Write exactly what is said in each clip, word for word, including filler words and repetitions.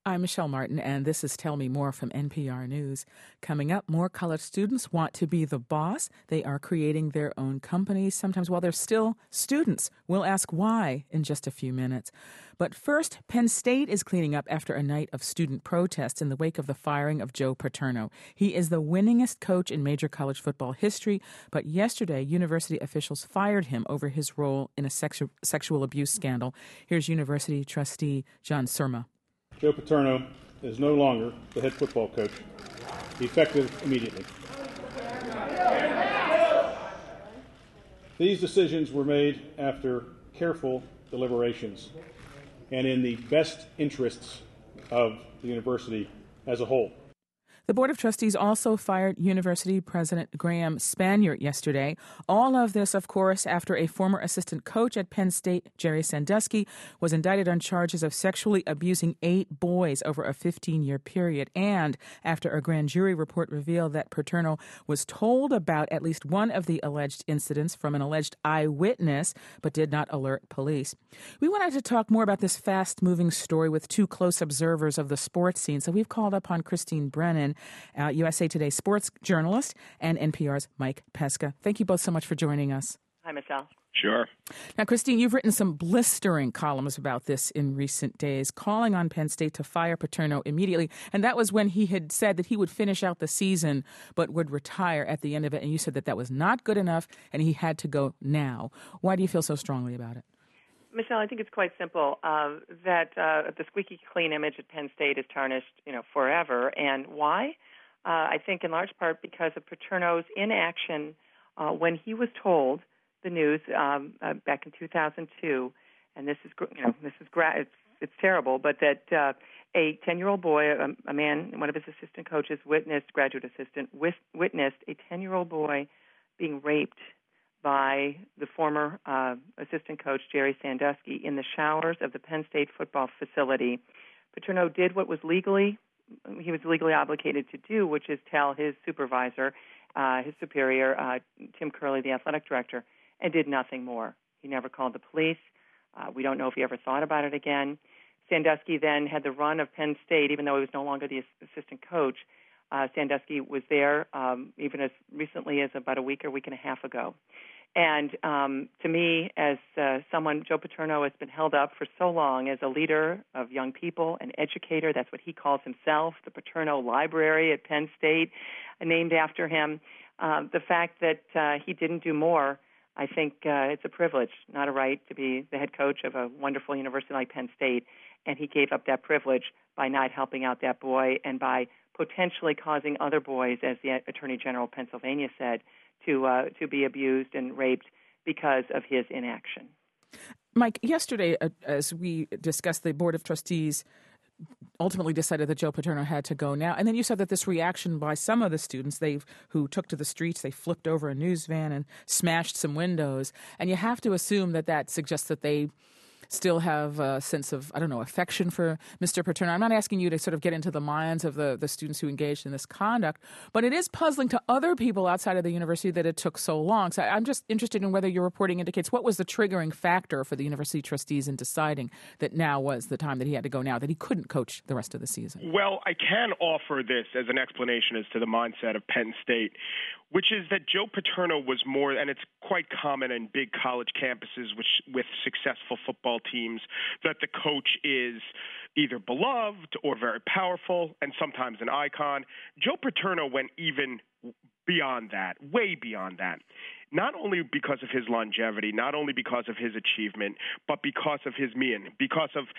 I'm Michelle Martin, and this is Tell Me More from N P R News. Coming up, more college students want to be the boss. They are creating their own companies, sometimes while they're still students. We'll ask why in just a few minutes. But first, Penn State is cleaning up after a night of student protests in the wake of the firing of Joe Paterno. He is the winningest coach in major college football history, but yesterday, university officials fired him over his role in a sexu- sexual abuse scandal. Here's university trustee John Surma. Joe Paterno is no longer the head football coach, effective immediately. These decisions were made after careful deliberations and in the best interests of the university as a whole. The Board of Trustees also fired University President Graham Spanier yesterday. All of this, of course, after a former assistant coach at Penn State, Jerry Sandusky, was indicted on charges of sexually abusing eight boys over a fifteen-year period, and after a grand jury report revealed that Paterno was told about at least one of the alleged incidents from an alleged eyewitness, but did not alert police. We wanted to talk more about this fast-moving story with two close observers of the sports scene, so we've called upon Christine Brennan, Uh, U S A Today sports journalist, and N P R's Mike Pesca. Thank you both so much for joining us. Hi, Michelle. Sure. Now, Christine, you've written some blistering columns about this in recent days, calling on Penn State to fire Paterno immediately. And that was when he had said that he would finish out the season but would retire at the end of it. And you said that that was not good enough and he had to go now. Why do you feel so strongly about it? Michelle, I think it's quite simple uh, that uh, the squeaky clean image at Penn State is tarnished, you know, forever. And why? Uh, I think in large part because of Paterno's inaction uh, when he was told the news um, uh, back in two thousand two, and this is, you know, this is gra- it's, it's terrible, but that uh, a ten-year-old boy, a, a man, one of his assistant coaches, witnessed, graduate assistant, wis- witnessed a ten-year-old boy being raped by the former uh, assistant coach, Jerry Sandusky, in the showers of the Penn State football facility. Paterno did what was legally, he was legally obligated to do, which is tell his supervisor, uh, his superior, uh, Tim Curley, the athletic director, and did nothing more. He never called the police. Uh, we don't know if he ever thought about it again. Sandusky then had the run of Penn State, even though he was no longer the assistant coach. Uh, Sandusky was there um, even as recently as about a week or week and a half ago. And um, to me, as uh, someone, Joe Paterno has been held up for so long as a leader of young people, an educator. That's what he calls himself, the Paterno Library at Penn State, uh, named after him. Uh, the fact that uh, he didn't do more, I think uh, it's a privilege, not a right, to be the head coach of a wonderful university like Penn State. And he gave up that privilege by not helping out that boy and by potentially causing other boys, as the Attorney General of Pennsylvania said, to uh, to be abused and raped because of his inaction. Mike, yesterday, uh, as we discussed, the Board of Trustees ultimately decided that Joe Paterno had to go now. And then you said that this reaction by some of the students they who took to the streets, they flipped over a news van and smashed some windows. And you have to assume that that suggests that they still have a sense of, I don't know, affection for Mister Paterno. I'm not asking you to sort of get into the minds of the, the students who engaged in this conduct, but it is puzzling to other people outside of the university that it took so long. So I'm just interested in whether your reporting indicates what was the triggering factor for the university trustees in deciding that now was the time that he had to go now, that he couldn't coach the rest of the season. Well, I can offer this as an explanation as to the mindset of Penn State, which is that Joe Paterno was more, and it's quite common in big college campuses which, with successful football teams, that the coach is either beloved or very powerful and sometimes an icon. Joe Paterno went even beyond that, way beyond that. Not only because of his longevity, not only because of his achievement, but because of his mien, because of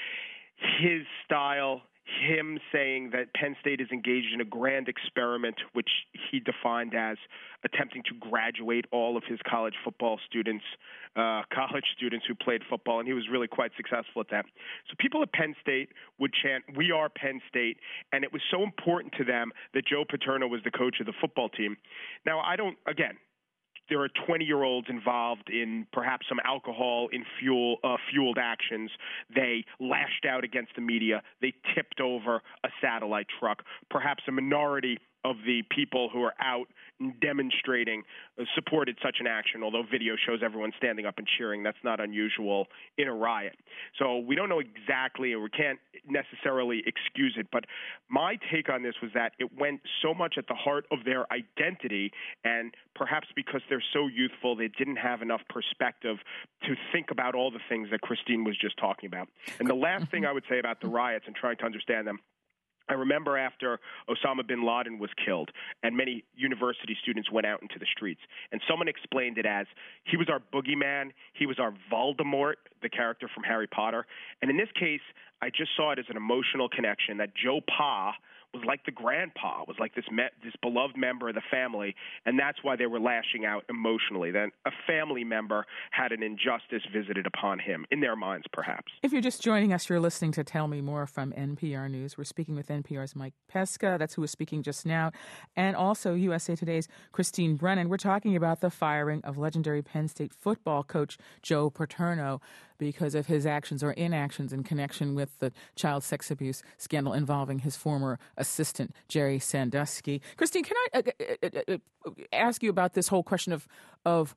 his style, him saying that Penn State is engaged in a grand experiment, which he defined as attempting to graduate all of his college football students, uh, college students who played football, and he was really quite successful at that. So people at Penn State would chant, "We are Penn State," and it was so important to them that Joe Paterno was the coach of the football team. Now, I don't, again, there are twenty-year-olds involved in perhaps some alcohol in fuel, uh, fueled actions. They lashed out against the media. They tipped over a satellite truck. Perhaps a minority of the people who are out demonstrating uh, supported such an action, although video shows everyone standing up and cheering. That's not unusual in a riot. So we don't know exactly, or we can't necessarily excuse it, but my take on this was that it went so much at the heart of their identity, and perhaps because they're so youthful, they didn't have enough perspective to think about all the things that Christine was just talking about. And the last thing I would say about the riots and trying to understand them, I remember after Osama bin Laden was killed and many university students went out into the streets, and someone explained it as he was our boogeyman, he was our Voldemort, the character from Harry Potter. And in this case, I just saw it as an emotional connection that Joe Pa was like the grandpa, was like this me- this beloved member of the family, and that's why they were lashing out emotionally. Then a family member had an injustice visited upon him, in their minds perhaps. If you're just joining us, you're listening to Tell Me More from N P R News. We're speaking with N P R's Mike Pesca, that's who was speaking just now, and also U S A Today's Christine Brennan. We're talking about the firing of legendary Penn State football coach Joe Paterno because of his actions or inactions in connection with the child sex abuse scandal involving his former assistant, Jerry Sandusky. Christine, can I uh, uh, uh, ask you about this whole question of of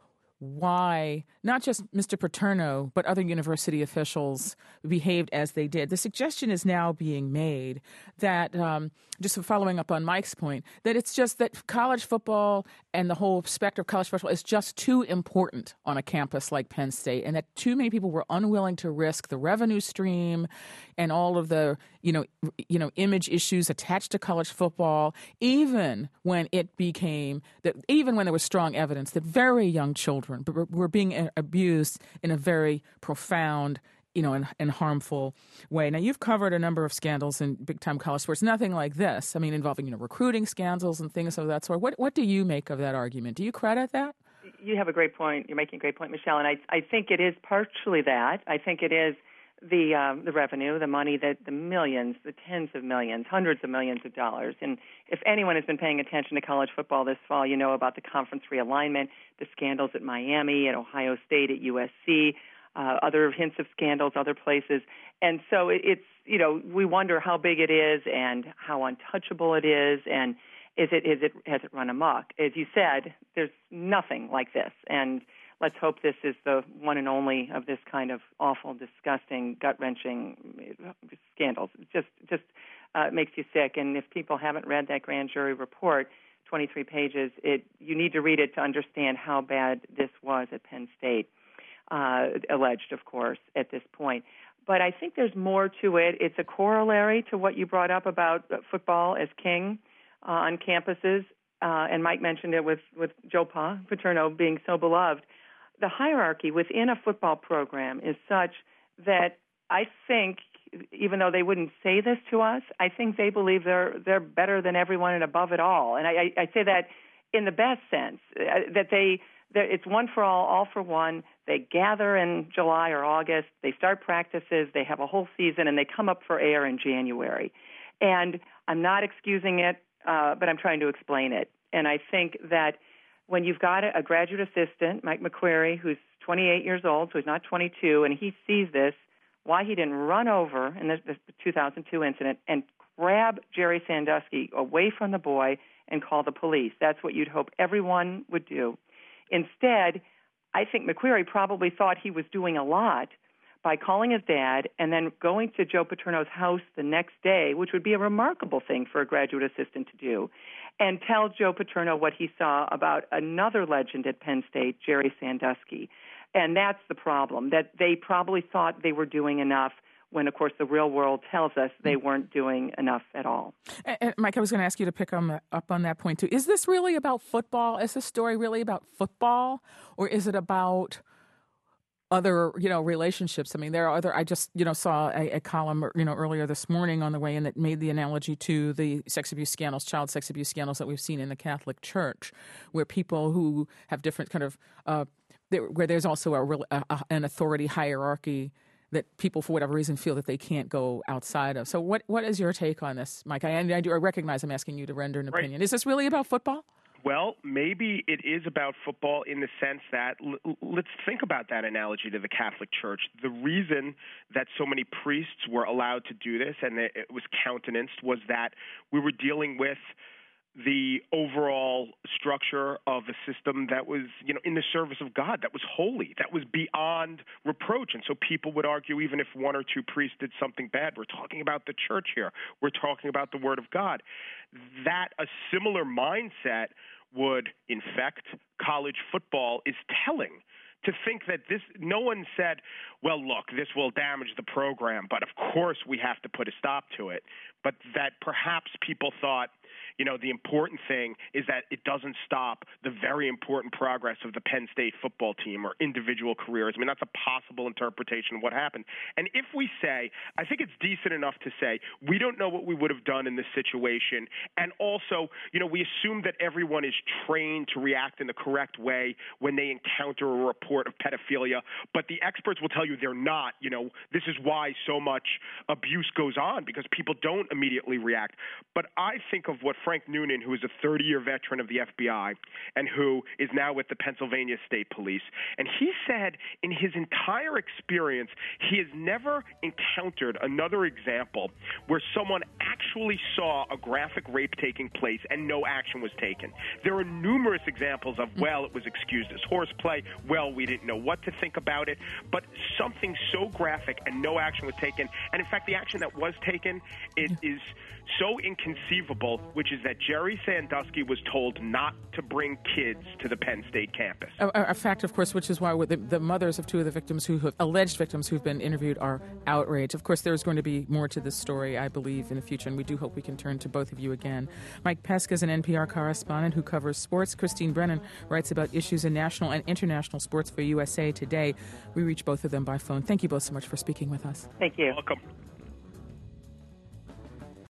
why not just Mister Paterno, but other university officials behaved as they did? The suggestion is now being made that, um, just following up on Mike's point, that it's just that college football and the whole specter of college football is just too important on a campus like Penn State, and that too many people were unwilling to risk the revenue stream and all of the, you know, you know, image issues attached to college football, even when it became that, even when there was strong evidence that very young children were being abused in a very profound, you know, and, and harmful way. Now, you've covered a number of scandals in big-time college sports, nothing like this. I mean, involving, you know, recruiting scandals and things of that sort. What what do you make of that argument? Do you credit that? You have a great point. You're making a great point, Michelle, and I I think it is partially that. I think it is the um, the revenue, the money, that the millions, the tens of millions, hundreds of millions of dollars. And if anyone has been paying attention to college football this fall, you know about the conference realignment, the scandals at Miami, at Ohio State, at U S C, uh, other hints of scandals, other places. And so it, it's, you know, we wonder how big it is and how untouchable it is, and is it, is it, has it run amok? As you said, there's nothing like this. And let's hope this is the one and only of this kind of awful, disgusting, gut-wrenching scandals. It just just uh, makes you sick. And if people haven't read that grand jury report, twenty-three pages, it you need to read it to understand how bad this was at Penn State, uh, alleged, of course, at this point. But I think there's more to it. It's a corollary to what you brought up about football as king uh, on campuses. Uh, and Mike mentioned it with, with Joe Pa, Paterno being so beloved. The hierarchy within a football program is such that I think, even though they wouldn't say this to us, I think they believe they're they're better than everyone and above it all. And I, I say that in the best sense, uh, that they it's one for all, all for one. They gather in July or August. They start practices. They have a whole season, and they come up for air in January. And I'm not excusing it, uh, but I'm trying to explain it. And I think that when you've got a graduate assistant, Mike McQuarrie, who's twenty-eight years old, so he's not twenty-two, and he sees this, why he didn't run over in this, this two thousand two incident and grab Jerry Sandusky away from the boy and call the police. That's what you'd hope everyone would do. Instead, I think McQuarrie probably thought he was doing a lot by calling his dad and then going to Joe Paterno's house the next day, which would be a remarkable thing for a graduate assistant to do, and tell Joe Paterno what he saw about another legend at Penn State, Jerry Sandusky. And that's the problem, that they probably thought they were doing enough when, of course, the real world tells us they weren't doing enough at all. And, and Mike, I was going to ask you to pick on, up on that point, too. Is this really about football? Is this story really about football, or is it about other, you know, relationships? I mean, there are other, I just, you know, saw a, a column, you know, earlier this morning on the way in that made the analogy to the sex abuse scandals, child sex abuse scandals that we've seen in the Catholic Church, where people who have different kind of, uh, there, where there's also a, a an authority hierarchy that people, for whatever reason, feel that they can't go outside of. So what what is your take on this, Mike? I, I do I recognize I'm asking you to render an opinion. Right. Is this really about football? Well, maybe it is about football in the sense that, l- let's think about that analogy to the Catholic Church. The reason that so many priests were allowed to do this and it was countenanced was that we were dealing with the overall structure of a system that was, you know, in the service of God, that was holy, that was beyond reproach. And so people would argue, even if one or two priests did something bad, we're talking about the church here. We're talking about the Word of God. That a similar mindset would infect college football is telling. To think that this, no one said, well, look, this will damage the program, but of course we have to put a stop to it. But that perhaps people thought, you know, the important thing is that it doesn't stop the very important progress of the Penn State football team or individual careers. I mean, that's a possible interpretation of what happened. And if we say, I think it's decent enough to say, we don't know what we would have done in this situation. And also, you know, we assume that everyone is trained to react in the correct way when they encounter a report of pedophilia. But the experts will tell you they're not. You know, this is why so much abuse goes on, because people don't immediately react. But I think of what Frank Noonan, who is a thirty-year veteran of the F B I and who is now with the Pennsylvania State Police. And he said in his entire experience, he has never encountered another example where someone actually saw a graphic rape taking place and no action was taken. There are numerous examples of, well, it was excused as horseplay, well, we didn't know what to think about it, but something so graphic and no action was taken. And in fact, the action that was taken, it is so inconceivable, which is that Jerry Sandusky was told not to bring kids to the Penn State campus. A, a fact, of course, which is why the, the mothers of two of the victims who have, alleged victims who've been interviewed are outraged. Of course, there's going to be more to this story, I believe, in the future, and we do hope we can turn to both of you again. Mike Pesca is an N P R correspondent who covers sports. Christine Brennan writes about issues in national and international sports for U S A Today. We reach both of them by phone. Thank you both so much for speaking with us. Thank you. Welcome.